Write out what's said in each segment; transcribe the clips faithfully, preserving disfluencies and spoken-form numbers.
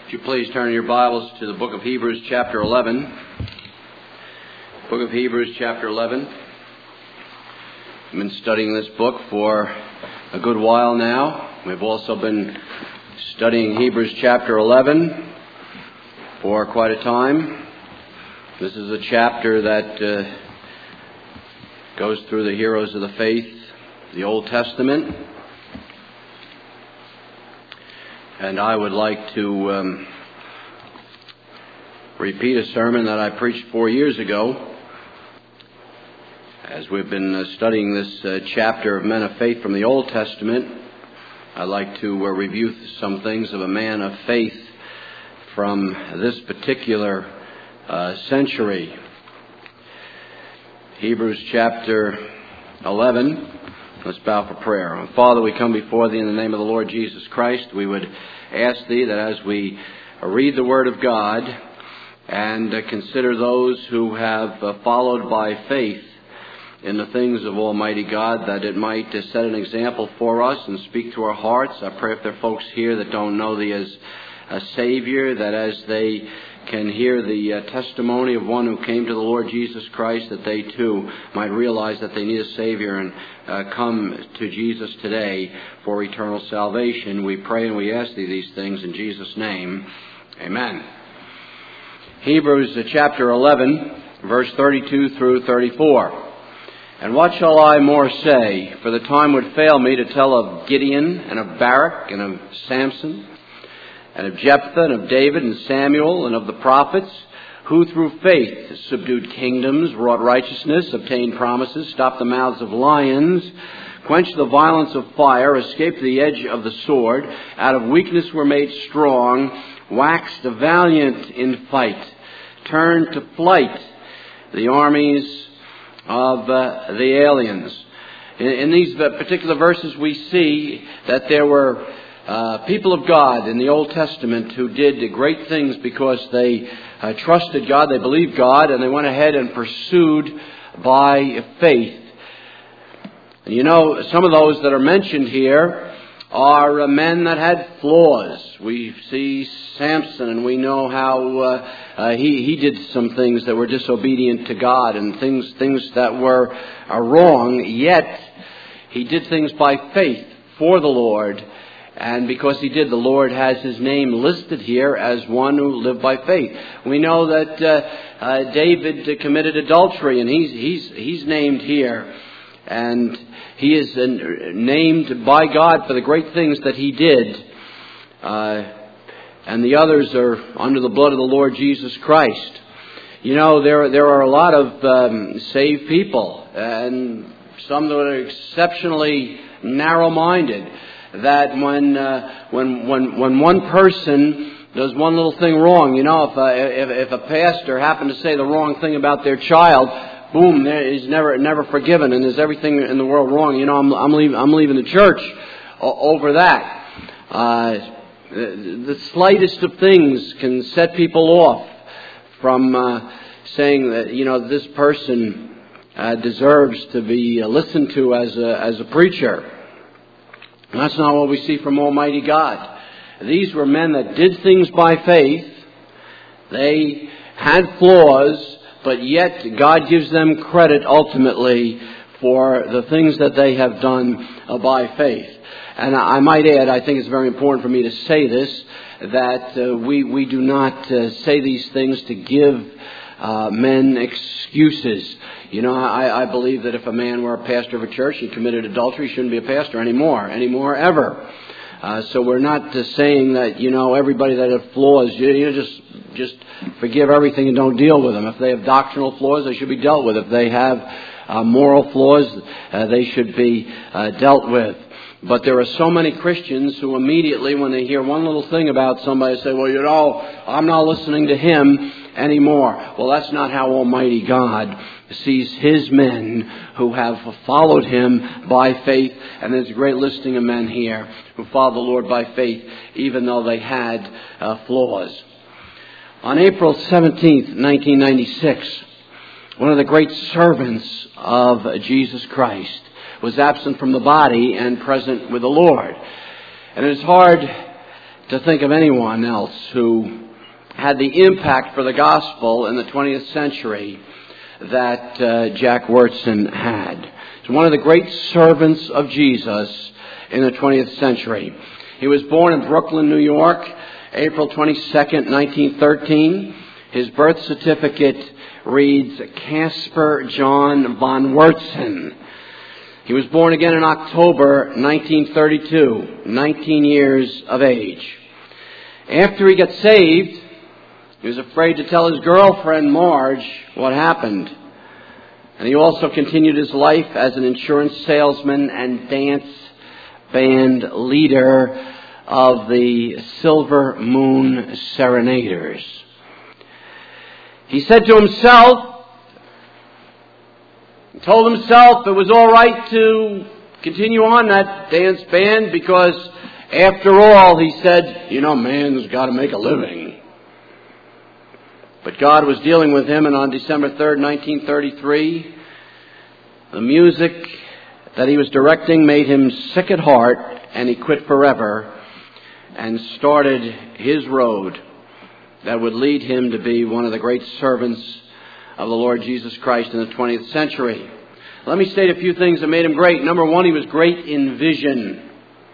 Would you please turn your Bibles to the book of Hebrews chapter eleven. Book of Hebrews chapter eleven. I've been studying this book for a good while now. We've also been studying Hebrews chapter eleven for quite a time. This is a chapter that uh, goes through the heroes of the faith, the Old Testament. And I would like to um, repeat a sermon that I preached four years ago. As we've been uh, studying this uh, chapter of men of faith from the Old Testament, I'd like to uh, review some things of a man of faith from this particular uh, century. Hebrews chapter eleven. Let's bow for prayer. Father, we come before Thee in the name of the Lord Jesus Christ. We would ask Thee that as we read the Word of God and uh, consider those who have uh, followed by faith in the things of Almighty God, that it might uh, set an example for us and speak to our hearts. I pray if there are folks here that don't know Thee as a Savior, that as they can hear the uh, testimony of one who came to the Lord Jesus Christ, that they too might realize that they need a Savior and uh, come to Jesus today for eternal salvation. We pray and we ask Thee these things in Jesus' name. Amen. Hebrews uh, chapter eleven, verse thirty-two through thirty-four. And what shall I more say? For the time would fail me to tell of Gideon and of Barak and of Samson, and of Jephthah, and of David, and Samuel, and of the prophets, who through faith subdued kingdoms, wrought righteousness, obtained promises, stopped the mouths of lions, quenched the violence of fire, escaped the edge of the sword, out of weakness were made strong, waxed valiant in fight, turned to flight the armies of uh, the aliens. In, in these particular verses we see that there were Uh, people of God in the Old Testament who did great things because they uh, trusted God, they believed God, and they went ahead and pursued by faith. And you know, some of those that are mentioned here are uh, men that had flaws. We see Samson, and we know how uh, uh, he he did some things that were disobedient to God and things things that were uh, wrong. Yet he did things by faith for the Lord. And because he did, the Lord has his name listed here as one who lived by faith. We know that uh, uh, David committed adultery, and he's he's he's named here, and he is uh, named by God for the great things that he did. Uh, and the others are under the blood of the Lord Jesus Christ. You know, there there are a lot of um, saved people, and some that are exceptionally narrow-minded. That when uh, when when when one person does one little thing wrong, you know, if a, if, if a pastor happened to say the wrong thing about their child, boom, he's never never forgiven, and there's everything in the world wrong. You know, I'm I'm leaving I'm leaving the church over that. Uh, the, the slightest of things can set people off from uh, saying that, you know, this person uh, deserves to be listened to as a as a preacher. And that's not what we see from Almighty God. These were men that did things by faith. They had flaws, but yet God gives them credit ultimately for the things that they have done uh, by faith. And I might add, I think it's very important for me to say this, that uh, we, we do not uh, say these things to give uh, men excuses. You know, I, I believe that if a man were a pastor of a church and committed adultery, he shouldn't be a pastor anymore, anymore ever. Uh, so we're not uh, saying that, you know, everybody that has flaws, you, you just just forgive everything and don't deal with them. If they have doctrinal flaws, they should be dealt with. If they have uh, moral flaws, uh, they should be uh, dealt with. But there are so many Christians who immediately, when they hear one little thing about somebody, say, well, you know, I'm not listening to him anymore. Well, that's not how Almighty God sees His men who have followed Him by faith. And there's a great listing of men here who followed the Lord by faith, even though they had uh, flaws. On April seventeenth, nineteen ninety-six, one of the great servants of Jesus Christ was absent from the body and present with the Lord. And it's hard to think of anyone else who had the impact for the gospel in the twentieth century that uh, Jack Wyrtzen had. He's one of the great servants of Jesus in the twentieth century. He was born in Brooklyn, New York, April twenty-second, nineteen thirteen. His birth certificate reads Caspar John von Wyrtzen. He was born again in October nineteen thirty-two, nineteen years of age. After he got saved, he was afraid to tell his girlfriend, Marge, what happened. And he also continued his life as an insurance salesman and dance band leader of the Silver Moon Serenaders. He said to himself, he told himself it was all right to continue on that dance band because, after all, he said, you know, man's got to make a living. But God was dealing with him, and on December third, nineteen thirty-three, the music that he was directing made him sick at heart, and he quit forever and started his road that would lead him to be one of the great servants of the Lord Jesus Christ in the twentieth century. Let me state a few things that made him great. Number one, he was great in vision.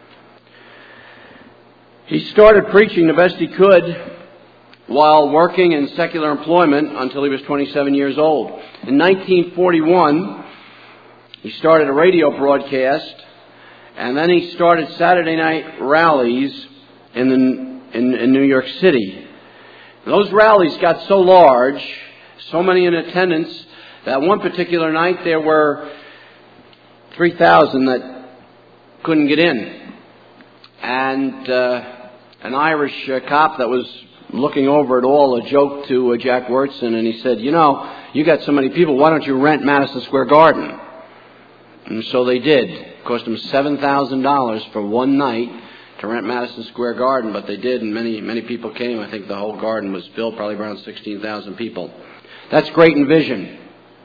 He started preaching the best he could while working in secular employment until he was twenty-seven years old. In nineteen forty-one, he started a radio broadcast, and then he started Saturday night rallies in, the, in, in New York City. Those rallies got so large, so many in attendance, that one particular night there were three thousand that couldn't get in. And uh, an Irish uh, cop that was looking over it all a joke to uh, Jack Wyrtzen, and he said, you know, you got so many people, why don't you rent Madison Square Garden? And so they did. It cost them seven thousand dollars for one night to rent Madison Square Garden, but they did, and many, many people came. I think the whole garden was filled, probably around sixteen thousand people. That's great in vision.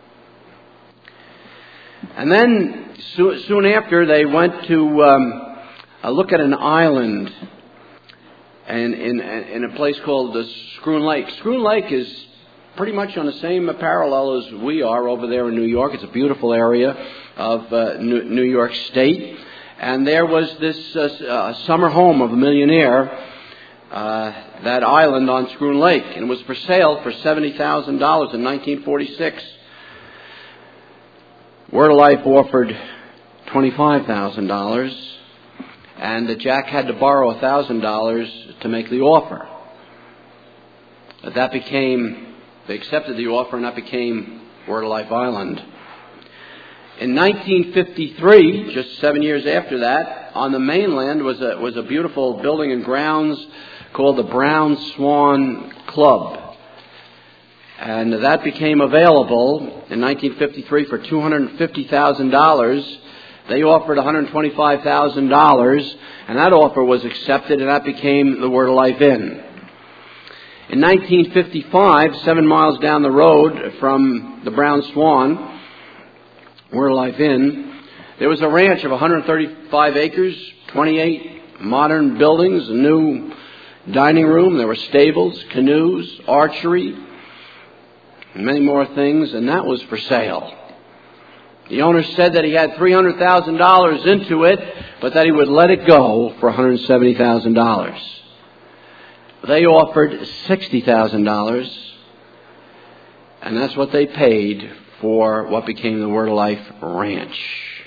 And then, so, soon after, they went to um, uh, look at an island and in, in a place called the Schroon Lake. Schroon Lake is pretty much on the same parallel as we are over there in New York. It's a beautiful area of uh, New York State. And there was this uh, uh, summer home of a millionaire, uh, that island on Schroon Lake. And it was for sale for seventy thousand dollars in nineteen forty-six. Word of Life offered twenty-five thousand dollars, and Jack had to borrow one thousand dollars to make the offer. But that became, they accepted the offer, and that became Word of Life Island. In nineteen fifty-three, just seven years after that, on the mainland was a, was a beautiful building and grounds called the Brown Swan Club. And that became available in nineteen fifty-three for two hundred fifty thousand dollars. They offered one hundred twenty-five thousand dollars, and that offer was accepted, and that became the Word of Life Inn. In nineteen fifty-five, seven miles down the road from the Brown Swan, Word of Life Inn, there was a ranch of one hundred thirty-five acres, twenty-eight modern buildings, a new dining room. There were stables, canoes, archery, and many more things, and that was for sale. The owner said that he had three hundred thousand dollars into it, but that he would let it go for one hundred seventy thousand dollars. They offered sixty thousand dollars, and that's what they paid for what became the Word of Life Ranch.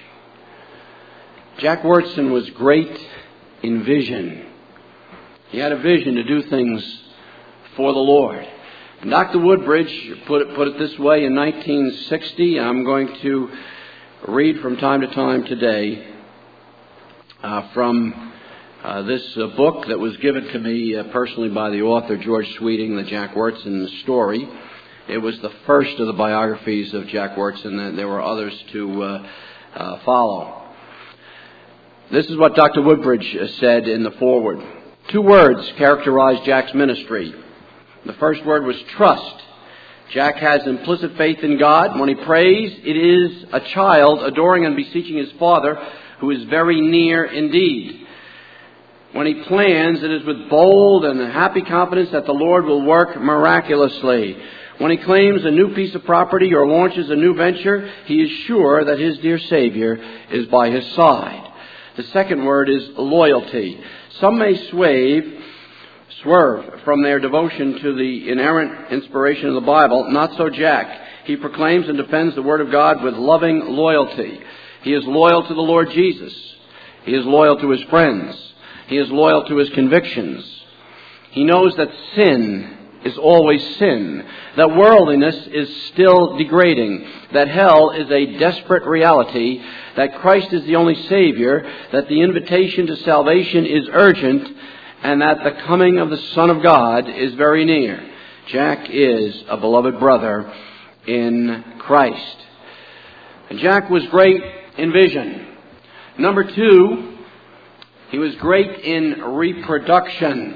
Jack Wyrtzen was great in vision. He had a vision to do things for the Lord. And Doctor Woodbridge put it, put it this way in nineteen sixty. I'm going to read from time to time today uh, from uh, this uh, book that was given to me uh, personally by the author, George Sweeting, the Jack Wyrtzen story. It was the first of the biographies of Jack Wyrtzen, and there were others to uh, uh, follow. This is what Doctor Woodbridge said in the foreword. Two words characterized Jack's ministry. The first word was trust. Jack has implicit faith in God. When he prays, it is a child adoring and beseeching his Father, who is very near indeed. When he plans, it is with bold and happy confidence that the Lord will work miraculously. When he claims a new piece of property or launches a new venture, he is sure that his dear Savior is by his side. The second word is loyalty. Some may sway, swerve from their devotion to the inerrant inspiration of the Bible. Not so Jack. He proclaims and defends the Word of God with loving loyalty. He is loyal to the Lord Jesus. He is loyal to his friends. He is loyal to his convictions. He knows that sin is always sin, that worldliness is still degrading, that hell is a desperate reality, that Christ is the only Savior, that the invitation to salvation is urgent, and that the coming of the Son of God is very near. Jack is a beloved brother in Christ. And Jack was great in vision. Number two, he was great in reproduction.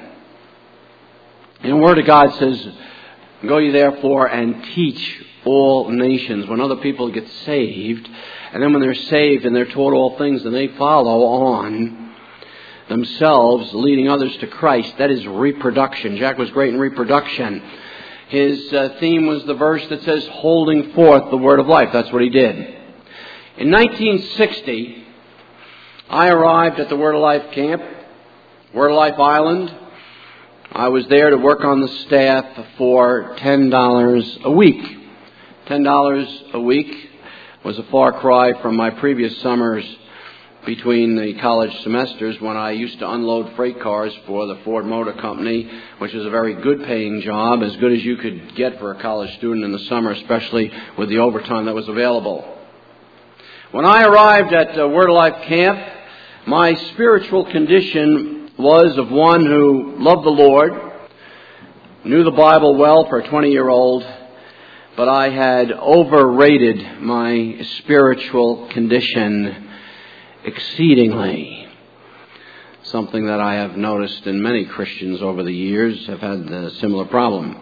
And the Word of God says, "Go ye therefore and teach all nations." When other people get saved, and then when they're saved and they're taught all things, and they follow on themselves, leading others to Christ, that is reproduction. Jack was great in reproduction. His uh, theme was the verse that says, "Holding forth the word of life." That's what he did. In nineteen sixty, I arrived at the Word of Life camp, Word of Life Island. I was there to work on the staff for ten dollars a week. ten dollars a week was a far cry from my previous summers between the college semesters when I used to unload freight cars for the Ford Motor Company, which is a very good paying job, as good as you could get for a college student in the summer, especially with the overtime that was available. When I arrived at uh, Word of Life camp, my spiritual condition was of one who loved the Lord, knew the Bible well for a twenty-year-old, but I had overrated my spiritual condition exceedingly. Something that I have noticed in many Christians over the years have had a similar problem.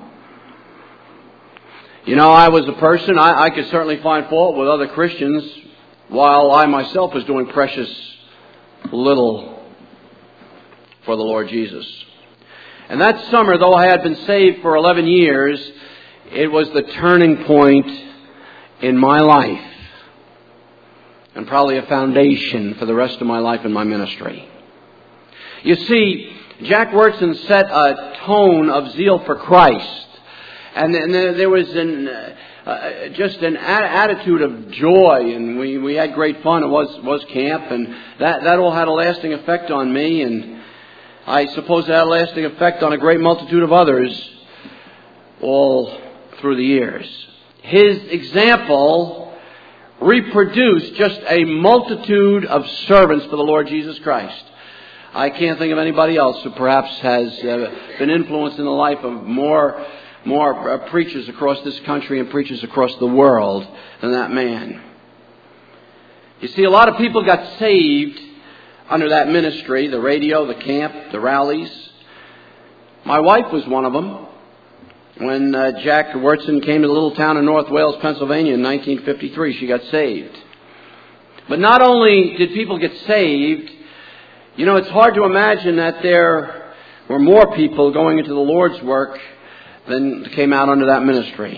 You know, I was a person, I, I could certainly find fault with other Christians, while I myself was doing precious little for the Lord Jesus. And that summer, though I had been saved for eleven years, it was the turning point in my life, and probably a foundation for the rest of my life in my ministry. You see, Jack Wyrtzen set a tone of zeal for Christ, and there was an, uh, just an attitude of joy, and we, we had great fun. It was was camp, and that, that all had a lasting effect on me, and I suppose it had a lasting effect on a great multitude of others all through the years. His example reproduced just a multitude of servants for the Lord Jesus Christ. I can't think of anybody else who perhaps has uh, been influenced in the life of more more uh, preachers across this country and preachers across the world than that man. You see, a lot of people got saved under that ministry, the radio, the camp, the rallies. My wife was one of them. When uh, Jack Wyrtzen came to the little town in North Wales, Pennsylvania in nineteen fifty-three, she got saved. But not only did people get saved, you know, it's hard to imagine that there were more people going into the Lord's work than came out under that ministry.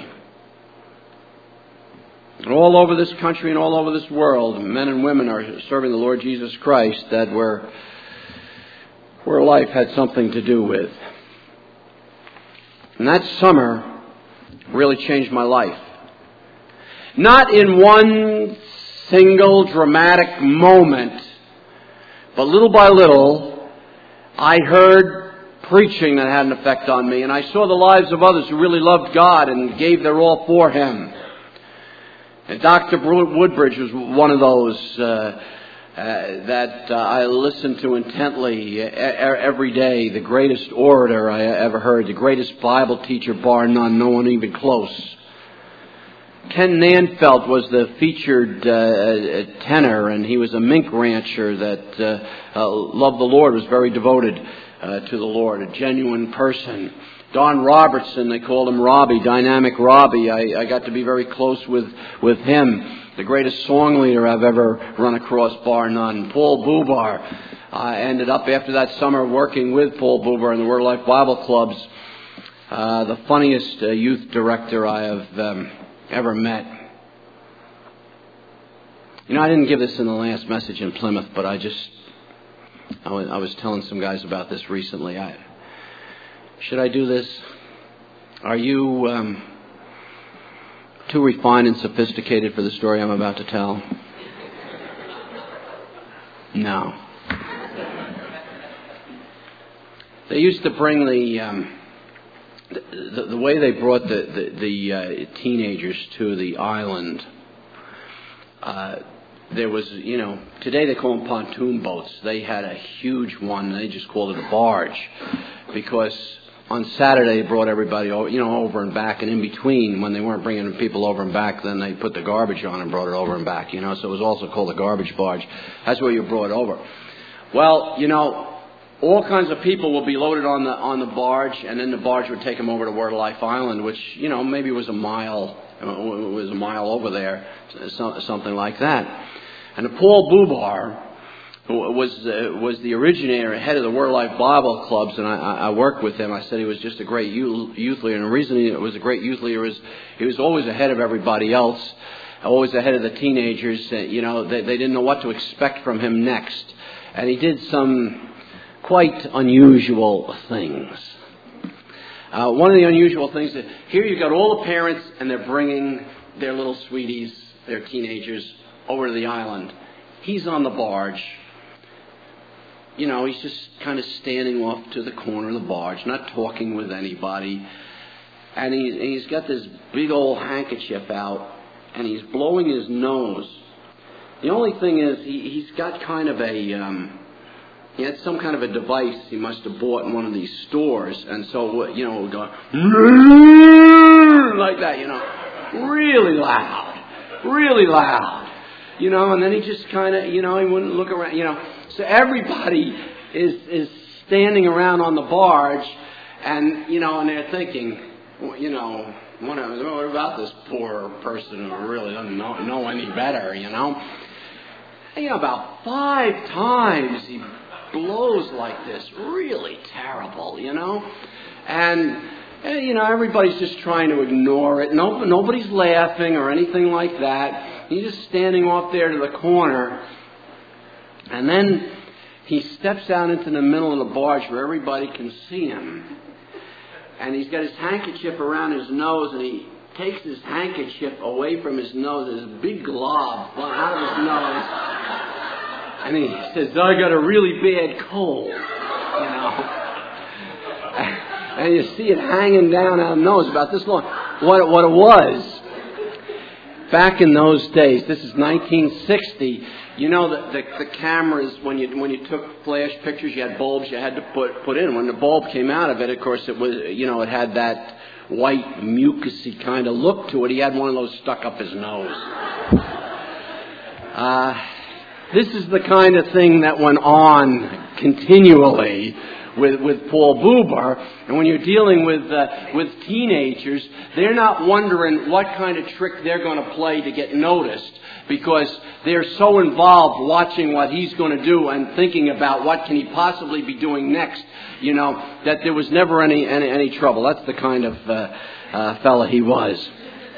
And all over this country and all over this world, men and women are serving the Lord Jesus Christ that were where life had something to do with. And that summer really changed my life. Not in one single dramatic moment, but little by little, I heard preaching that had an effect on me, and I saw the lives of others who really loved God and gave their all for Him. And Doctor Woodbridge was one of those uh, uh, that uh, I listened to intently every day. The greatest orator I ever heard, the greatest Bible teacher, bar none, no one even close. Ken Nanfelt was the featured uh, tenor, and he was a mink rancher that uh, uh, loved the Lord, was very devoted. uh, to the Lord, a genuine person. Don Robertson, they called him Robbie, Dynamic Robbie. I, I got to be very close with, with him. The greatest song leader I've ever run across, bar none. Paul Bubar. I ended up after that summer working with Paul Bubar in the Word of Life Bible clubs. Uh, the funniest uh, youth director I have um, ever met. You know, I didn't give this in the last message in Plymouth, but I just, I was, I was telling some guys about this recently. I, should I do this? Are you um, too refined and sophisticated for the story I'm about to tell? No. They used to bring the, um, the, the, the way they brought the, the, the uh, teenagers to the island. Uh, there was, you know, today they call them pontoon boats. They had a huge one, and they just called it a barge. Because on Saturday they brought everybody, over, you know, over and back, and in between, when they weren't bringing people over and back, then they put the garbage on and brought it over and back, you know. So it was also called a garbage barge. That's where you brought over. Well, you know, all kinds of people will be loaded on the on the barge, and then the barge would take them over to Word of Life Island, which, you know, maybe was a mile, it was a mile over there, something like that. And Paul Bubar, who was uh, was the originator, head of the Word of Life Bible clubs, and I, I worked with him. I said he was just a great youth leader, and the reason he was a great youth leader was he was always ahead of everybody else, always ahead of the teenagers. You know, they, they didn't know what to expect from him next, and he did some quite unusual things. Uh, one of the unusual things that here you got all the parents, and they're bringing their little sweeties, their teenagers, over to the island. He's on the barge. You know, he's just kind of standing off to the corner of the barge, not talking with anybody. And he's, and he's got this big old handkerchief out, and he's blowing his nose. The only thing is, he, he's got kind of a, um, he had some kind of a device he must have bought in one of these stores. And so, you know, it would go, like that, you know, really loud, really loud. You know, and then he just kind of, you know, he wouldn't look around, you know. So everybody is is standing around on the barge, and, you know, and they're thinking, you know, what about this poor person who really doesn't know, know any better, you know. And, you know, about five times he blows like this, really terrible, you know. And, you know, everybody's just trying to ignore it. No, nobody's laughing or anything like that. He's just standing off there to the corner. And then he steps out into the middle of the barge where everybody can see him. And he's got his handkerchief around his nose, and he takes his handkerchief away from his nose. There's a big glob out of his nose. And he says, I got a really bad cold, you know. And you see it hanging down out of the nose about this long. What, what it was, back in those days, this is nineteen sixty, you know, the, the, the cameras, when you when you took flash pictures, you had bulbs you had to put put in. When the bulb came out of it, of course, it was, you know, it had that white, mucusy kind of look to it. He had one of those stuck up his nose. Uh, this is the kind of thing that went on continually with with Paul Bubar. And when you're dealing with uh, with teenagers, they're not wondering what kind of trick they're going to play to get noticed, because they're so involved watching what he's going to do and thinking about what can he possibly be doing next, you know, that there was never any any, any trouble. That's the kind of uh, uh, fella he was.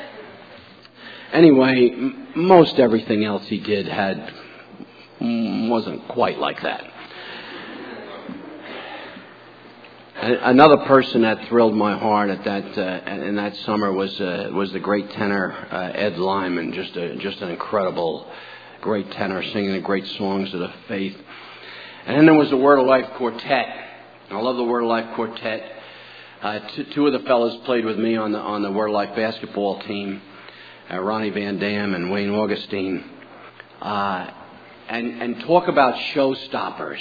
Anyway, m- most everything else he did had wasn't quite like that. Another person that thrilled my heart at that uh, in that summer was uh, was the great tenor uh, Ed Lyman, just a, just an incredible, great tenor singing the great songs of the faith. And then there was the Word of Life Quartet. I love the Word of Life Quartet. Uh, two, two of the fellows played with me on the on the Word of Life basketball team, uh, Ronnie Van Dam and Wayne Augustine. Uh, and and talk about showstoppers.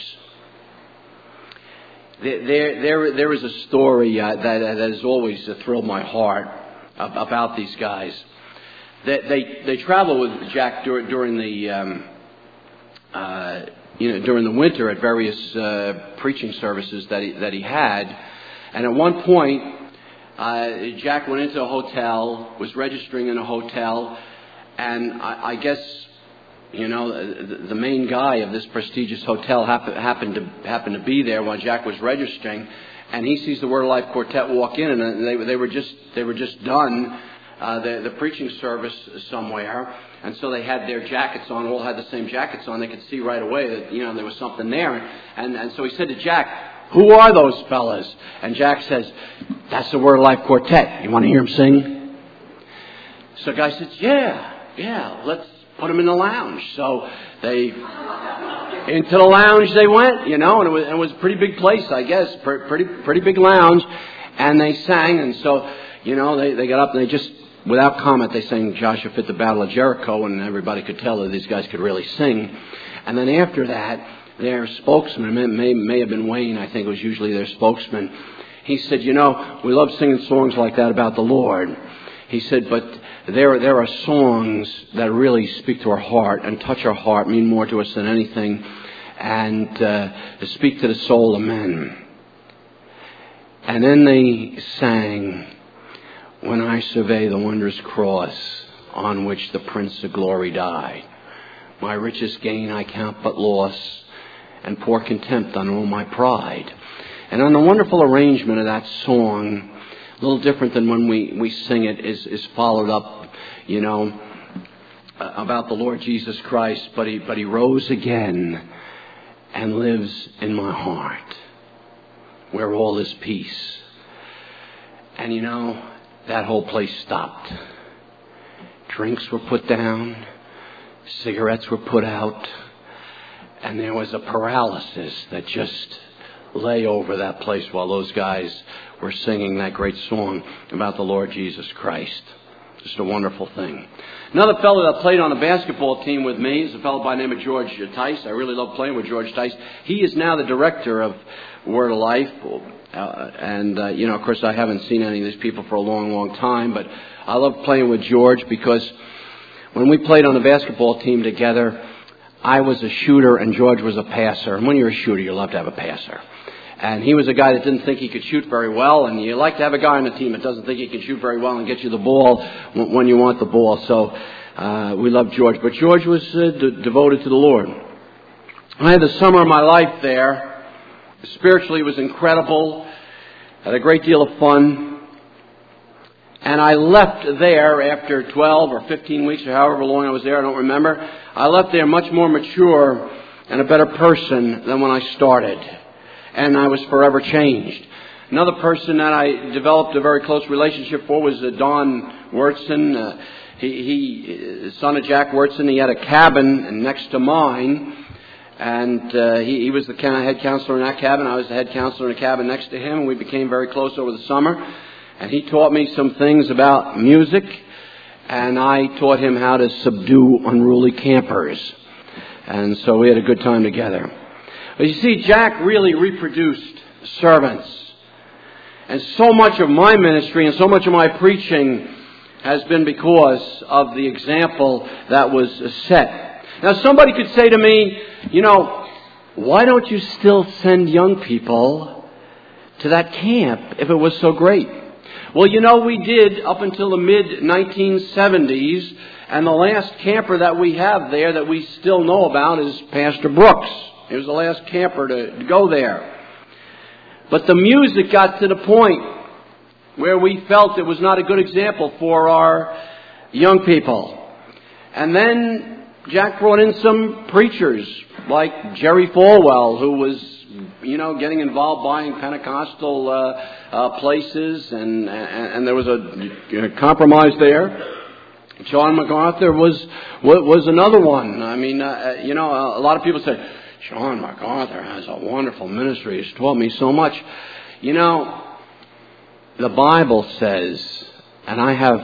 There, there, there is a story uh, that, that has always uh, thrilled my heart about these guys. They, they, they traveled with Jack dur- during the um, uh, you know, during the winter at various uh, preaching services that he, that he had. And at one point, uh, Jack went into a hotel, was registering in a hotel, and I, I guess, you know, the, the main guy of this prestigious hotel happen, happened to happened to be there while Jack was registering, and he sees the Word of Life Quartet walk in, and they they were just they were just done uh, the the preaching service somewhere, and so they had their jackets on, all had the same jackets on. They could see right away that, you know, there was something there, and and so he said to Jack, "Who are those fellas?" And Jack says, "That's the Word of Life Quartet. You want to hear them sing?" So the guy says, "Yeah, yeah, let's put them in the lounge." So they, into the lounge they went, you know, and it was, it was a pretty big place, I guess, pretty pretty big lounge, and they sang, and so, you know, they, they got up and they just, without comment, they sang Joshua Fit the Battle of Jericho, and everybody could tell that these guys could really sing. And then after that, their spokesman, may, may, may have been Wayne, I think it was usually their spokesman, he said, "You know, we love singing songs like that about the Lord." He said, "But there, there are songs that really speak to our heart and touch our heart, mean more to us than anything, and uh, speak to the soul of men." And then they sang, "When I survey the wondrous cross on which the Prince of Glory died, my richest gain I count but loss, and pour contempt on all my pride." And on the wonderful arrangement of that song, a little different than when we, we sing it, is, is followed up, you know, uh, about the Lord Jesus Christ. But he, but he rose again and lives in my heart, where all is peace. And you know, that whole place stopped. Drinks were put down, cigarettes were put out, and there was a paralysis that just lay over that place while those guys were singing that great song about the Lord Jesus Christ. Just a wonderful thing. Another fellow that played on the basketball team with me is a fellow by the name of George Tice. I really love playing with George Tice. He is now the director of Word of Life. Uh, and, uh, you know, of course, I haven't seen any of these people for a long, long time. But I love playing with George because when we played on the basketball team together, I was a shooter and George was a passer. And when you're a shooter, you love to have a passer. And he was a guy that didn't think he could shoot very well. And you like to have a guy on the team that doesn't think he can shoot very well and get you the ball when you want the ball. So uh, we love George. But George was uh, de- devoted to the Lord. I had the summer of my life there. Spiritually, it was incredible. Had a great deal of fun. And I left there after twelve or fifteen weeks or however long I was there. I don't remember. I left there much more mature and a better person than when I started. And I was forever changed. Another person that I developed a very close relationship for was uh, Don Wurtson. Uh, he, he, son of Jack Wurtson. He had a cabin next to mine, and uh, he, he was the head counselor in that cabin. I was the head counselor in a cabin next to him. We became very close over the summer, and he taught me some things about music, and I taught him how to subdue unruly campers. And so we had a good time together. But you see, Jack really reproduced servants. And so much of my ministry and so much of my preaching has been because of the example that was set. Now, somebody could say to me, you know, why don't you still send young people to that camp if it was so great? Well, you know, we did up until the mid nineteen seventies. And the last camper that we have there that we still know about is Pastor Brooks. He was the last camper to, to go there. But the music got to the point where we felt it was not a good example for our young people. And then Jack brought in some preachers like Jerry Falwell, who was, you know, getting involved buying Pentecostal uh, uh, places, and, and, and there was a, a compromise there. John MacArthur was was another one. I mean, uh, you know, a lot of people say, John MacArthur has a wonderful ministry. He's taught me so much. You know, the Bible says, and I have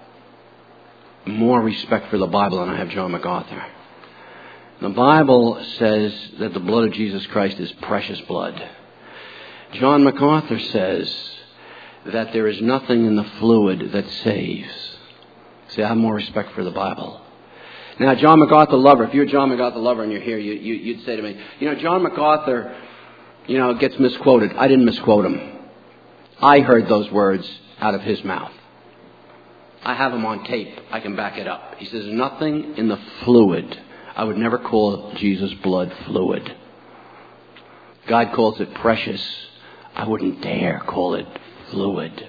more respect for the Bible than I have John MacArthur. The Bible says that the blood of Jesus Christ is precious blood. John MacArthur says that there is nothing in the fluid that saves. See, I have more respect for the Bible. Now, John MacArthur lover, if you're a John MacArthur lover and you're here, you, you, you'd say to me, you know, John MacArthur, you know, gets misquoted. I didn't misquote him. I heard those words out of his mouth. I have them on tape. I can back it up. He says, nothing in the fluid. I would never call Jesus' blood fluid. God calls it precious. I wouldn't dare call it fluid.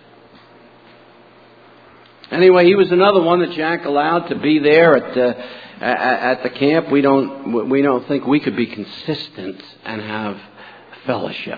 Anyway, he was another one that Jack allowed to be there at the, at the camp. We don't, we don't think we could be consistent and have fellowship.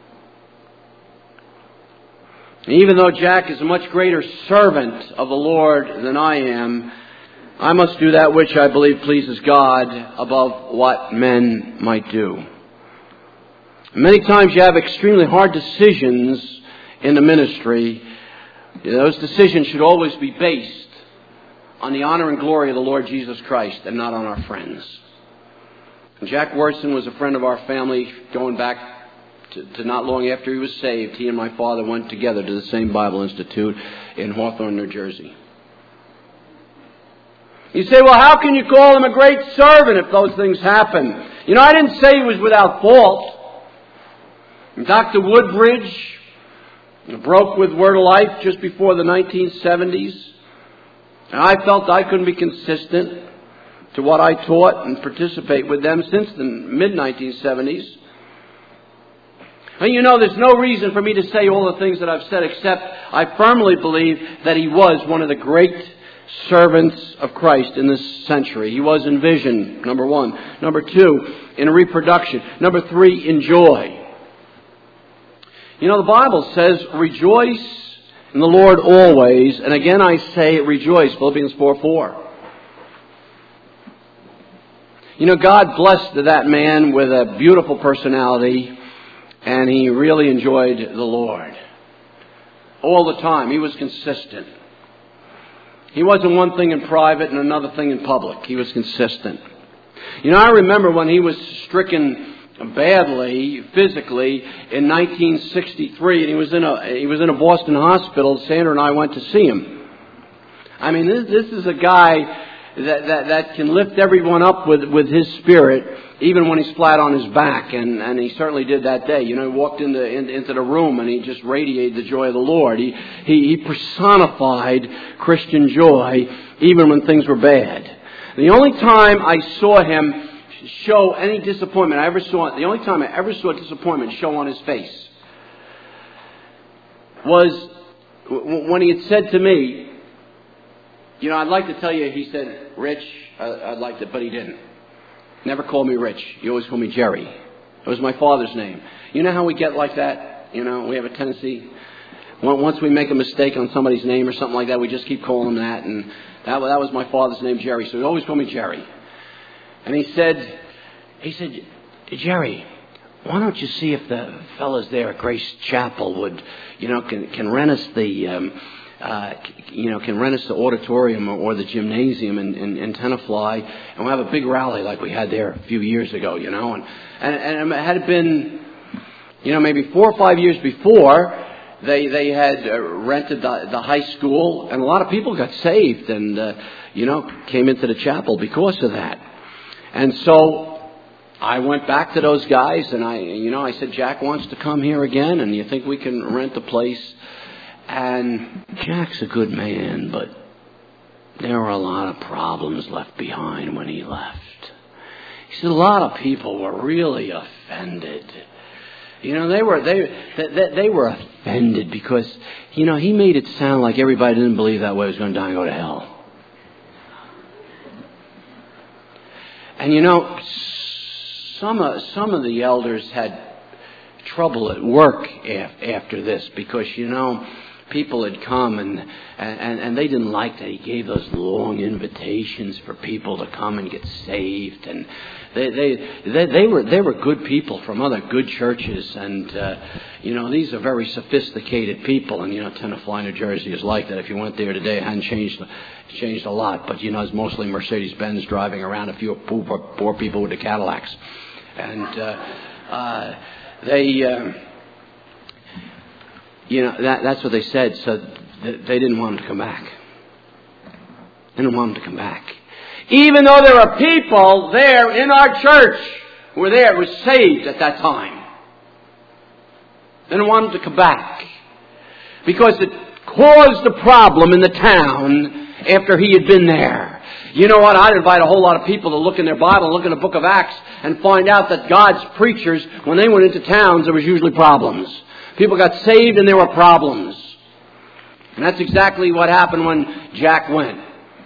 Even though Jack is a much greater servant of the Lord than I am, I must do that which I believe pleases God above what men might do. Many times you have extremely hard decisions in the ministry. Those decisions should always be based on the honor and glory of the Lord Jesus Christ and not on our friends. Jack Wurtson was a friend of our family going back to, to not long after he was saved. He and my father went together to the same Bible Institute in Hawthorne, New Jersey. You say, well, how can you call him a great servant if those things happen? You know, I didn't say he was without fault. Doctor Woodbridge broke with Word of Life just before the nineteen seventies. And I felt I couldn't be consistent to what I taught and participate with them since the mid nineteen seventies. And you know, there's no reason for me to say all the things that I've said, except I firmly believe that he was one of the great servants of Christ in this century. He was in vision, number one. Number two, in reproduction. Number three, in joy. You know, the Bible says, rejoice in the Lord always. And again I say, rejoice. Philippians four four. You know, God blessed that man with a beautiful personality. And he really enjoyed the Lord. All the time. He was consistent. He wasn't one thing in private and another thing in public. He was consistent. You know, I remember when he was stricken badly, physically, in nineteen sixty-three, and he was in a he was in a Boston hospital. Sandra and I went to see him. I mean, this, this is a guy that, that that can lift everyone up with with his spirit, even when he's flat on his back, and and he certainly did that day. You know, he walked into in, into the room and he just radiated the joy of the Lord. He he, he personified Christian joy, even when things were bad. The only time I saw him show any disappointment I ever saw, the only time I ever saw disappointment show on his face was when he had said to me, you know, I'd like to tell you, he said, Rich, I'd like to, but he didn't. Never called me Rich. He always called me Jerry. It was my father's name. You know how we get like that? You know, we have a tendency, once we make a mistake on somebody's name or something like that, we just keep calling him that. And that, that was my father's name, Jerry. So he always called me Jerry. And he said, he said, Jerry, why don't you see if the fellas there at Grace Chapel would, you know, can, can rent us the, um, uh, you know, can rent us the auditorium or, or the gymnasium in, in, in Tenafly, and we'll have a big rally like we had there a few years ago, you know. And, and, and it had been, you know, maybe four or five years before, they they had uh, rented the, the high school, and a lot of people got saved and, uh, you know, came into the chapel because of that. And so I went back to those guys and I, you know, I said, Jack wants to come here again and you think we can rent the place? And Jack's a good man, but there were a lot of problems left behind when he left. He said a lot of people were really offended. You know, they were, they, they, they were offended because, you know, he made it sound like everybody didn't believe that way was going to die and go to hell. And you know, some of, some of the elders had trouble at work af, after this because, you know, people had come and, and, and they didn't like that he gave those long invitations for people to come and get saved. And they, they, they, they were, they were good people from other good churches. And, uh, you know, these are very sophisticated people. And, you know, Tenafly, New Jersey is like that. If you went there today, it hadn't changed changed a lot, but you know, it's mostly Mercedes-Benz driving around, a few poor, poor people with the Cadillacs. And uh, uh, they, uh, you know, that, that's what they said, so th- they didn't want him to come back. They didn't want him to come back. Even though there were people there in our church who were there, who were saved at that time. They didn't want him to come back. Because it caused a problem in the town after he had been there. You know what? I'd invite a whole lot of people to look in their Bible, look in the book of Acts, and find out that God's preachers, when they went into towns, there was usually problems. People got saved and there were problems. And that's exactly what happened when Jack went.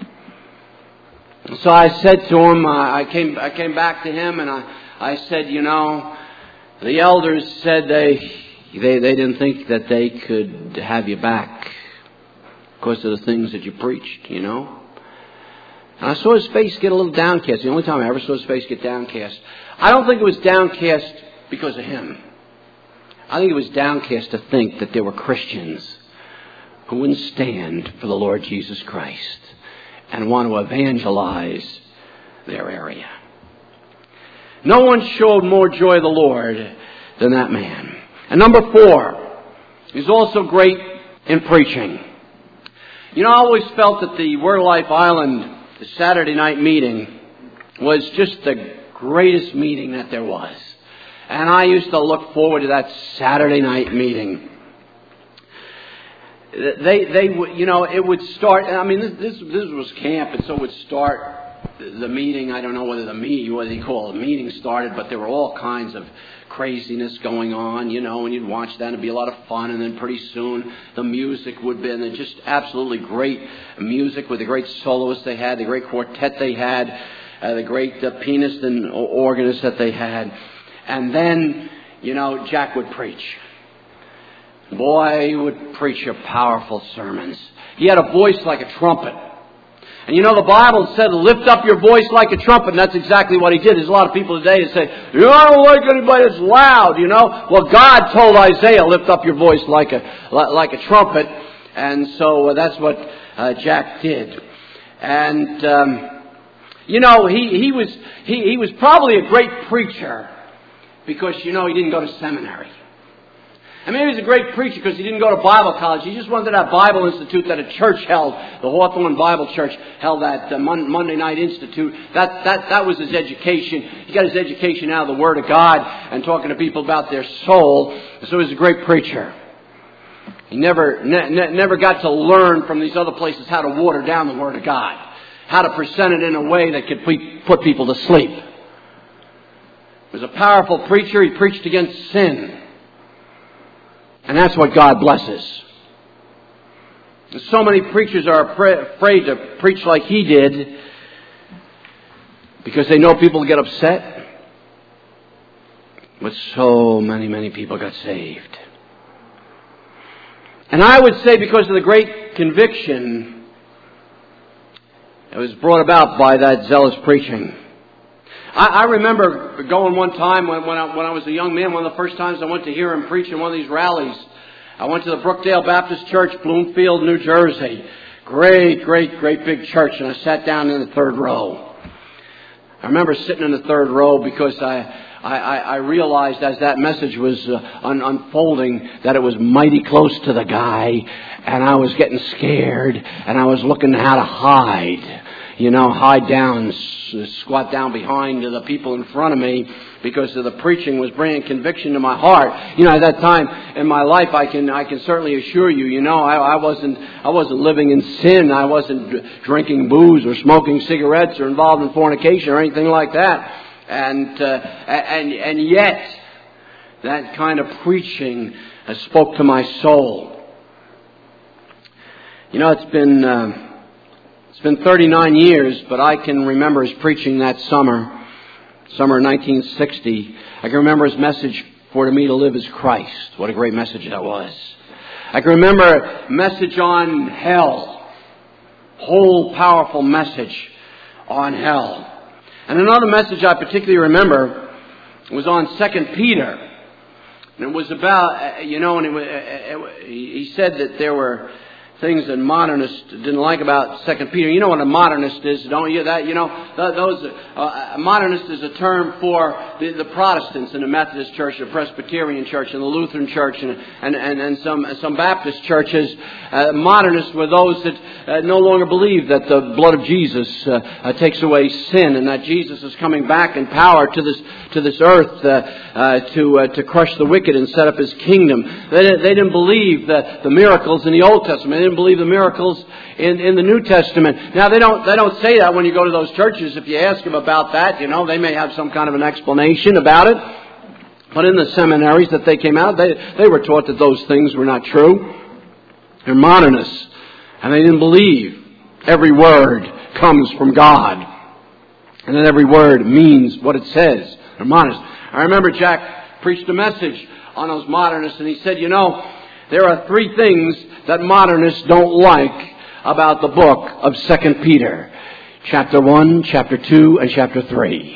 So I said to him, I came I came back to him and I, I said, you know, the elders said they, they, they didn't think that they could have you back because of the things that you preached, you know. And I saw his face get a little downcast. The only time I ever saw his face get downcast. I don't think it was downcast because of him. I think it was downcast to think that there were Christians who wouldn't stand for the Lord Jesus Christ and want to evangelize their area. No one showed more joy of the Lord than that man. And number four, he's also great in preaching. You know, I always felt that the Word of Life Island, the Saturday night meeting, was just the greatest meeting that there was. And I used to look forward to that Saturday night meeting. They, they, you know, it would start. I mean, this, this, this was camp, and so it would start the meeting. I don't know whether the meeting, what they call it, the meeting started, but there were all kinds of craziness going on, you know, and you'd watch that and it'd be a lot of fun, and then pretty soon the music would be, and just absolutely great music with the great soloists they had, the great quartet they had, uh, the great uh, pianist and organist that they had. And then, you know, Jack would preach. Boy, he would preach your powerful sermons. He had a voice like a trumpet. And you know, the Bible said, lift up your voice like a trumpet, and that's exactly what he did. There's a lot of people today that say, you know, I don't like anybody that's loud, you know. Well, God told Isaiah, lift up your voice like a like a trumpet. And so uh, that's what uh, Jack did. And, um, you know, he, he was he, he was probably a great preacher because, you know, he didn't go to seminary. And maybe he was a great preacher because he didn't go to Bible college. He just went to that Bible Institute that a church held. The Hawthorne Bible Church held that uh, Monday Night Institute. That, that, that was his education. He got his education out of the Word of God and talking to people about their soul. So he was a great preacher. He never, ne- ne- never got to learn from these other places how to water down the Word of God. How to present it in a way that could put people to sleep. He was a powerful preacher. He preached against sin. And that's what God blesses. And so many preachers are afraid to preach like he did because they know people will get upset. But so many, many people got saved. And I would say because of the great conviction that was brought about by that zealous preaching. I, I remember going one time when, when, I, when I was a young man, one of the first times I went to hear him preach in one of these rallies. I went to the Brookdale Baptist Church, Bloomfield, New Jersey. Great, great, great big church. And I sat down in the third row. I remember sitting in the third row because I, I, I realized as that message was uh, un- unfolding that it was mighty close to the guy. And I was getting scared. And I was looking how to hide. You know, hide down, squat down behind the people in front of me because of the preaching was bringing conviction to my heart. You know, at that time in my life, I can I can certainly assure you, you know, I, I wasn't I wasn't living in sin. I wasn't drinking booze or smoking cigarettes or involved in fornication or anything like that. And uh, and and yet, that kind of preaching uh, spoke to my soul. You know, it's been. Uh, It's been thirty-nine years, but I can remember his preaching that summer, summer of nineteen sixty. I can remember his message, "For to me to live is Christ." What a great message that was. I can remember a message on hell. Whole powerful message on hell. And another message I particularly remember was on Second Peter. And it was about, you know, and it, it, he said that there were things that modernists didn't like about Second Peter. You know what a modernist is, don't you? That you know, those uh, a modernist is a term for the, the Protestants in the Methodist Church, the Presbyterian Church, and the Lutheran Church, and and and, and some some Baptist churches. Uh, modernists were those that uh, no longer believe that the blood of Jesus uh, uh, takes away sin, and that Jesus is coming back in power to this to this earth uh, uh, to uh, to crush the wicked and set up His kingdom. They, they didn't believe the, the miracles in the Old Testament. They didn't believe the miracles in, in the New Testament. Now, they don't they don't say that when you go to those churches. If you ask them about that, you know, they may have some kind of an explanation about it. But in the seminaries that they came out, they, they were taught that those things were not true. They're modernists. And they didn't believe every word comes from God. And that every word means what it says. They're modernists. I remember Jack preached a message on those modernists, and he said, you know, there are three things that modernists don't like about the book of Second Peter. Chapter one, chapter two, and chapter three.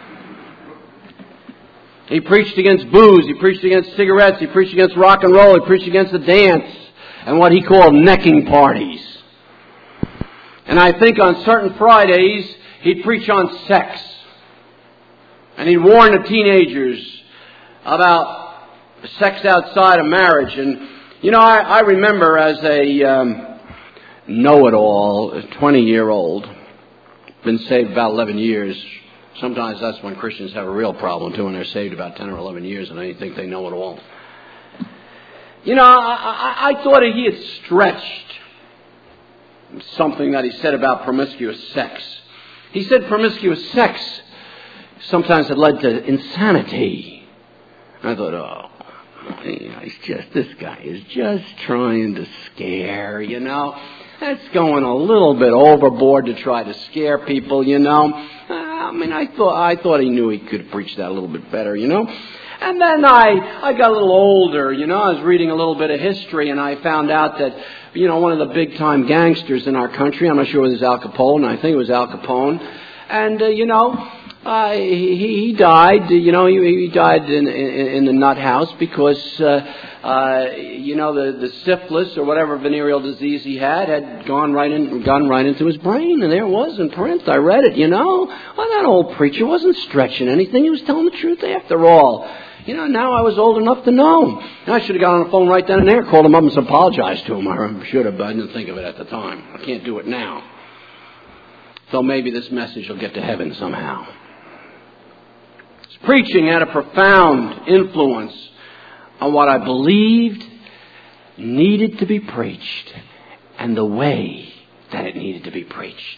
He preached against booze, he preached against cigarettes, he preached against rock and roll, he preached against the dance, and what he called necking parties. And I think on certain Fridays, he'd preach on sex. And he'd warn the teenagers about sex outside of marriage. And, you know, I, I remember as a um, know-it-all, twenty-year-old, been saved about eleven years. Sometimes that's when Christians have a real problem, too, when they're saved about ten or eleven years and they think they know it all. You know, I, I, I thought he had stretched something that he said about promiscuous sex. He said promiscuous sex sometimes had led to insanity. I thought, oh, he's just, this guy is just trying to scare, you know. That's going a little bit overboard to try to scare people, you know. I mean, I thought I thought he knew he could preach that a little bit better, you know. And then I, I got a little older, you know. I was reading a little bit of history, and I found out that, you know, one of the big-time gangsters in our country, I'm not sure whether it was Al Capone, I think it was Al Capone, and, uh, you know, Uh, he, he died, you know, he, he died in, in, in the nut house because, uh, uh, you know, the, the syphilis or whatever venereal disease he had had gone right in, gone right into his brain. And there it was in print. I read it, you know. Well, that old preacher wasn't stretching anything. He was telling the truth after all. You know, now I was old enough to know. I should have got on the phone right then and there, called him up and apologized to him. I should have, but I didn't think of it at the time. I can't do it now. So maybe this message will get to heaven somehow. Preaching had a profound influence on what I believed needed to be preached and the way that it needed to be preached.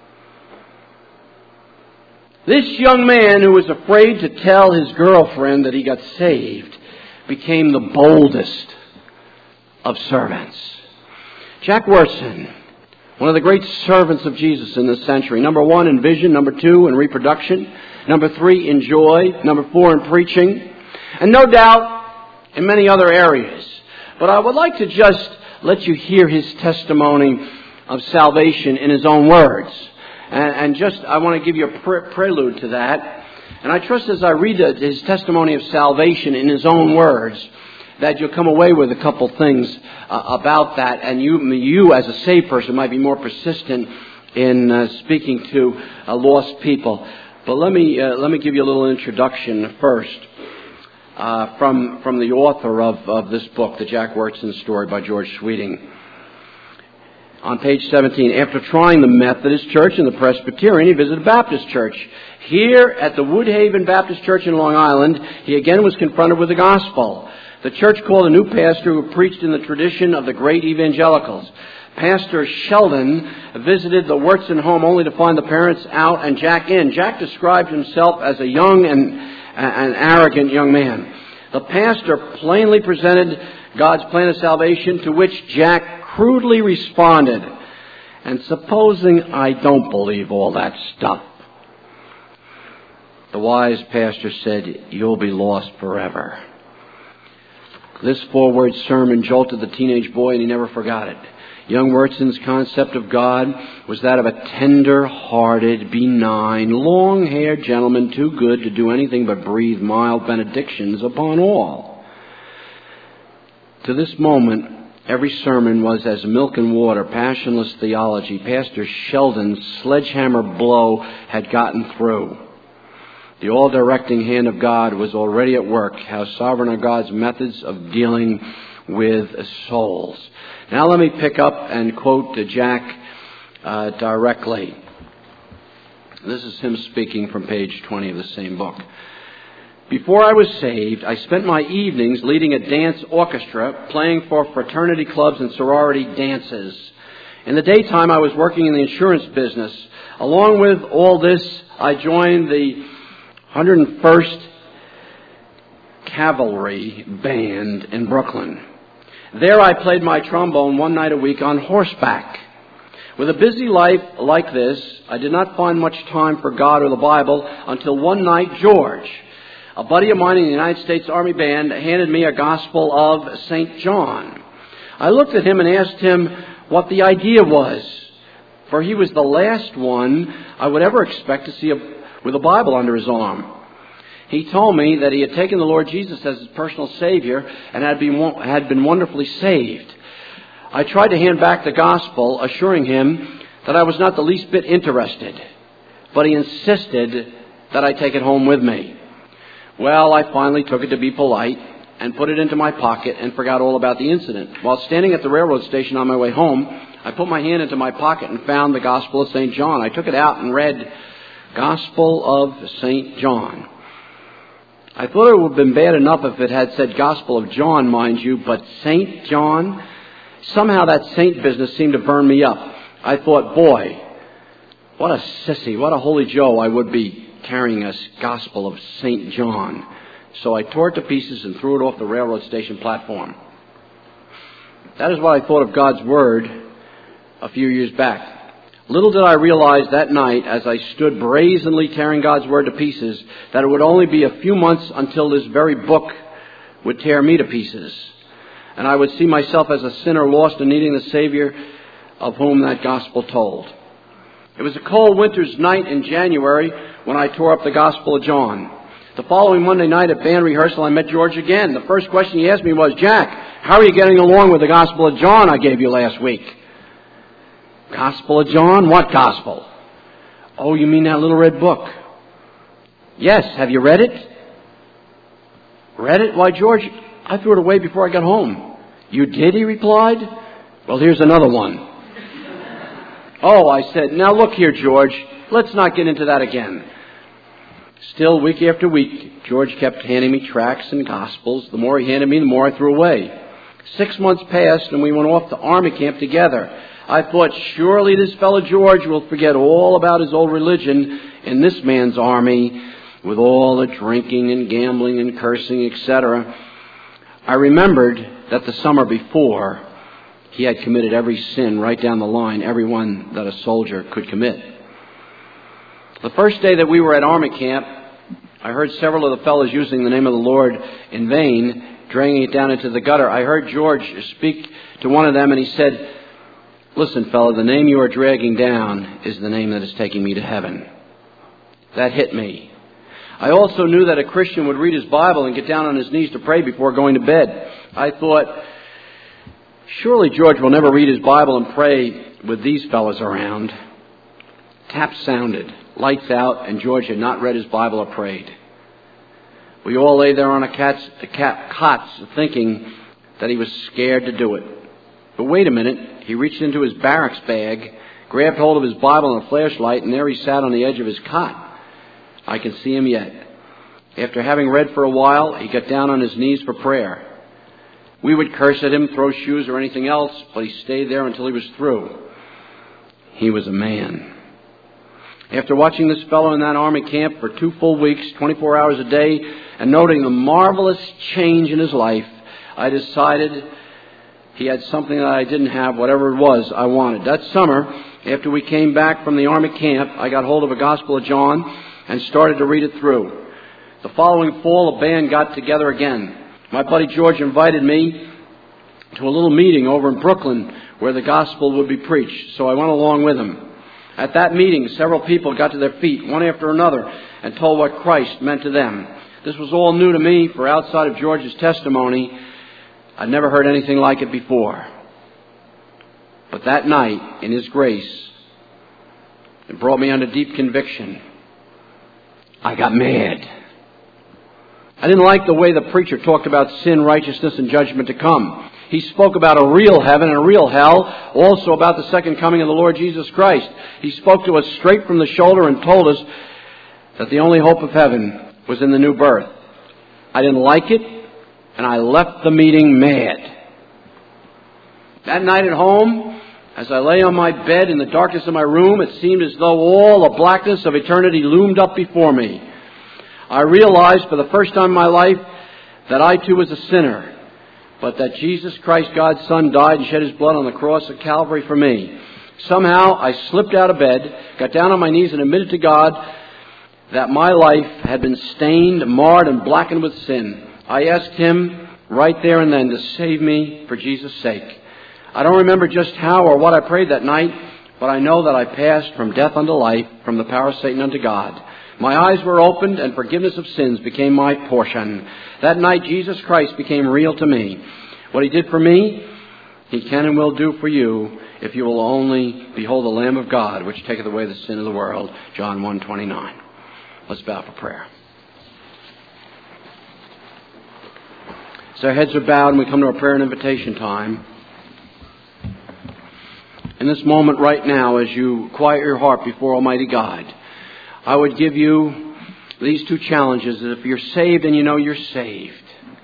This young man who was afraid to tell his girlfriend that he got saved became the boldest of servants. Jack Wyrtzen, one of the great servants of Jesus in this century. Number one in vision, number two in reproduction, number three in joy, number four in preaching, and no doubt in many other areas. But I would like to just let you hear his testimony of salvation in his own words. And, and just, I want to give you a pre- prelude to that. And I trust as I read his testimony of salvation in his own words, that you'll come away with a couple things uh, about that. And you, you as a saved person might be more persistent in uh, speaking to uh, lost people. But let me uh, let me give you a little introduction first uh, from from the author of, of this book, The Jack Wyrtzen Story by George Sweeting. On page seventeen, after trying the Methodist Church and the Presbyterian, he visited a Baptist church. Here at the Woodhaven Baptist Church in Long Island, he again was confronted with the gospel. The church called a new pastor who preached in the tradition of the great evangelicals. Pastor Sheldon visited the Wyrtzen home only to find the parents out and Jack in. Jack described himself as a young and an arrogant young man. The pastor plainly presented God's plan of salvation, to which Jack crudely responded, "And supposing I don't believe all that stuff?" The wise pastor said, "You'll be lost forever." This four-word sermon jolted the teenage boy, and he never forgot it. Young Wyrtzen's concept of God was that of a tender-hearted, benign, long-haired gentleman too good to do anything but breathe mild benedictions upon all. To this moment, every sermon was as milk and water, passionless theology. Pastor Sheldon's sledgehammer blow had gotten through. The all-directing hand of God was already at work. How sovereign are God's methods of dealing with souls. Now let me pick up and quote Jack uh, directly. This is him speaking from page twenty of the same book. Before I was saved, I spent my evenings leading a dance orchestra, playing for fraternity clubs and sorority dances. In the daytime, I was working in the insurance business. Along with all this, I joined the one hundred first Cavalry Band in Brooklyn. There I played my trombone one night a week on horseback. With a busy life like this, I did not find much time for God or the Bible until one night George, a buddy of mine in the United States Army Band, handed me a Gospel of Saint John. I looked at him and asked him what the idea was, for he was the last one I would ever expect to see a, with a Bible under his arm. He told me that he had taken the Lord Jesus as his personal Savior and had been, had been wonderfully saved. I tried to hand back the Gospel, assuring him that I was not the least bit interested, but he insisted that I take it home with me. Well, I finally took it to be polite and put it into my pocket and forgot all about the incident. While standing at the railroad station on my way home, I put my hand into my pocket and found the Gospel of Saint John. I took it out and read Gospel of Saint John. I thought it would have been bad enough if it had said Gospel of John, mind you, but Saint John? Somehow that saint business seemed to burn me up. I thought, boy, what a sissy, what a holy Joe I would be carrying a Gospel of Saint John. So I tore it to pieces and threw it off the railroad station platform. That is what I thought of God's Word a few years back. Little did I realize that night, as I stood brazenly tearing God's Word to pieces, that it would only be a few months until this very book would tear me to pieces. And I would see myself as a sinner lost and needing the Savior of whom that Gospel told. It was a cold winter's night in January when I tore up the Gospel of John. The following Monday night at band rehearsal, I met George again. The first question he asked me was, Jack, how are you getting along with the Gospel of John I gave you last week? Gospel of John? What gospel? Oh, you mean that little red book? Yes. Have you read it? Read it? Why, George, I threw it away before I got home. You did, he replied. Well, here's another one. Oh, I said, now look here, George. Let's not get into that again. Still, week after week, George kept handing me tracts and gospels. The more he handed me, the more I threw away. Six months passed, and we went off to army camp together. I thought, surely this fellow George will forget all about his old religion in this man's army with all the drinking and gambling and cursing, et cetera. I remembered that the summer before, he had committed every sin right down the line, every one that a soldier could commit. The first day that we were at army camp, I heard several of the fellows using the name of the Lord in vain, draining it down into the gutter. I heard George speak to one of them, and he said, listen, fellow, the name you are dragging down is the name that is taking me to heaven. That hit me. I also knew that a Christian would read his Bible and get down on his knees to pray before going to bed. I thought, surely George will never read his Bible and pray with these fellows around. Taps sounded, lights out, and George had not read his Bible or prayed. We all lay there on a cat's, a cat, cots thinking that he was scared to do it. But wait a minute, he reached into his barracks bag, grabbed hold of his Bible and a flashlight, and there he sat on the edge of his cot. I can see him yet. After having read for a while, he got down on his knees for prayer. We would curse at him, throw shoes or anything else, but he stayed there until he was through. He was a man. After watching this fellow in that army camp for two full weeks, twenty-four hours a day, and noting the marvelous change in his life, I decided he had something that I didn't have, whatever it was I wanted. That summer, after we came back from the army camp, I got hold of a Gospel of John and started to read it through. The following fall, a band got together again. My buddy George invited me to a little meeting over in Brooklyn where the gospel would be preached, so I went along with him. At that meeting, several people got to their feet, one after another, and told what Christ meant to them. This was all new to me, for outside of George's testimony, I'd never heard anything like it before. But that night, in His grace, it brought me under deep conviction. I got mad. I didn't like the way the preacher talked about sin, righteousness, and judgment to come. He spoke about a real heaven and a real hell, also about the second coming of the Lord Jesus Christ. He spoke to us straight from the shoulder and told us that the only hope of heaven was in the new birth. I didn't like it, and I left the meeting mad. That night at home, as I lay on my bed in the darkness of my room, it seemed as though all the blackness of eternity loomed up before me. I realized for the first time in my life that I too was a sinner, but that Jesus Christ, God's Son, died and shed His blood on the cross at Calvary for me. Somehow I slipped out of bed, got down on my knees and admitted to God that my life had been stained, marred, and blackened with sin. I asked Him right there and then to save me for Jesus' sake. I don't remember just how or what I prayed that night, but I know that I passed from death unto life, from the power of Satan unto God. My eyes were opened and forgiveness of sins became my portion. That night Jesus Christ became real to me. What He did for me, He can and will do for you if you will only behold the Lamb of God, which taketh away the sin of the world. John one twenty-nine. Let's bow for prayer. As our heads are bowed and we come to our prayer and invitation time, in this moment right now, as you quiet your heart before Almighty God, I would give you these two challenges. If you're saved and you know you're saved,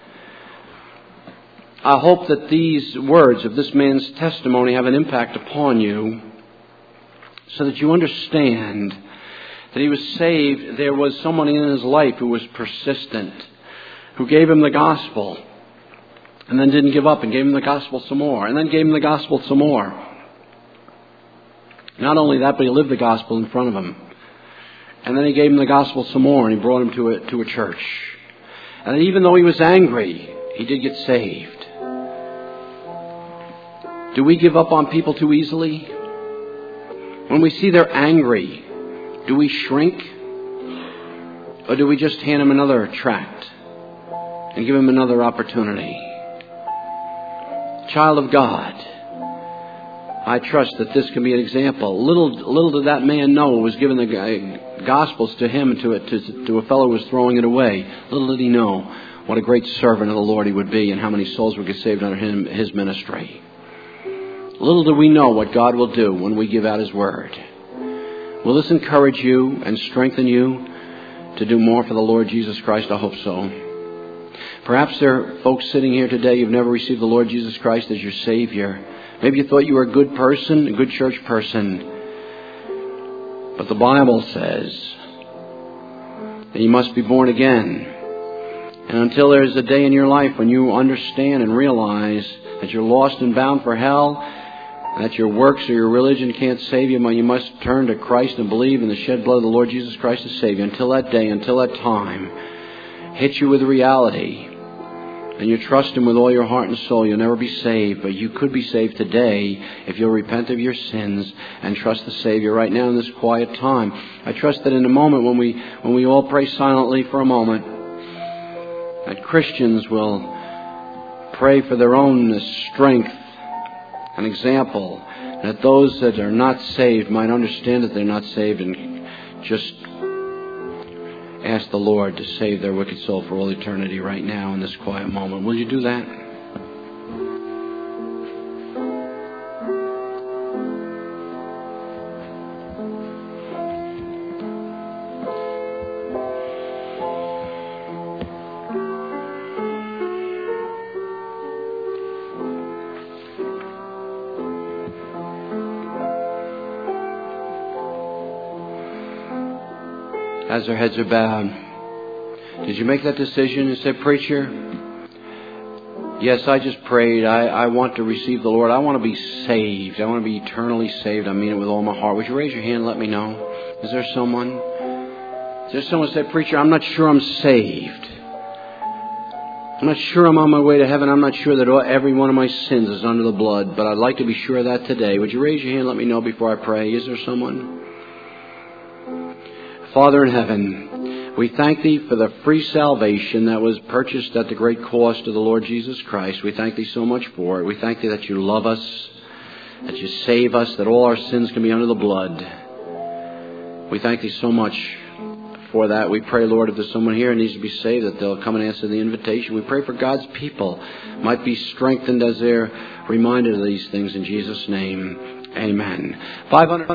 I hope that these words of this man's testimony have an impact upon you so that you understand that he was saved. There was someone in his life who was persistent, who gave him the gospel and then didn't give up and gave him the gospel some more and then gave him the gospel some more. Not only that, but he lived the gospel in front of him. And then he gave him the gospel some more and he brought him to a, to a church. And even though he was angry, he did get saved. Do we give up on people too easily? When we see they're angry, do we shrink? Or do we just hand them another tract and give them another opportunity? Child of God, I trust that this can be an example. Little, little did that man know was given the Gospels to him to, to, to a fellow who was throwing it away. Little did he know what a great servant of the Lord he would be and how many souls would get saved under him, his ministry. Little do we know what God will do when we give out His Word. Will this encourage you and strengthen you to do more for the Lord Jesus Christ? I hope so. Perhaps there are folks sitting here today who've never received the Lord Jesus Christ as your Savior. Maybe you thought you were a good person, a good church person. But the Bible says that you must be born again. And until there's a day in your life when you understand and realize that you're lost and bound for hell, that your works or your religion can't save you, you must turn to Christ and believe in the shed blood of the Lord Jesus Christ to save you. Until that day, until that time hits you with reality, and you trust Him with all your heart and soul, you'll never be saved. But you could be saved today if you'll repent of your sins and trust the Savior right now in this quiet time. I trust that in a moment when we when we all pray silently for a moment, that Christians will pray for their own strength and example, that those that are not saved might understand that they're not saved and just ask the Lord to save their wicked soul for all eternity right now in this quiet moment. Will you do that? As their heads are bowed, did you make that decision and say, preacher, yes, I just prayed. I, I want to receive the Lord. I want to be saved. I want to be eternally saved. I mean it with all my heart. Would you raise your hand and let me know? Is there someone? Is there someone who said, preacher, I'm not sure I'm saved. I'm not sure I'm on my way to heaven. I'm not sure that every one of my sins is under the blood, but I'd like to be sure of that today. Would you raise your hand and let me know before I pray? Is there someone? Father in heaven, we thank Thee for the free salvation that was purchased at the great cost of the Lord Jesus Christ. We thank Thee so much for it. We thank Thee that You love us, that you save us, that all our sins can be under the blood. We thank Thee so much for that. We pray, Lord, if there's someone here who needs to be saved, that they'll come and answer the invitation. We pray for God's people might be strengthened as they're reminded of these things in Jesus' name. Amen. five hundred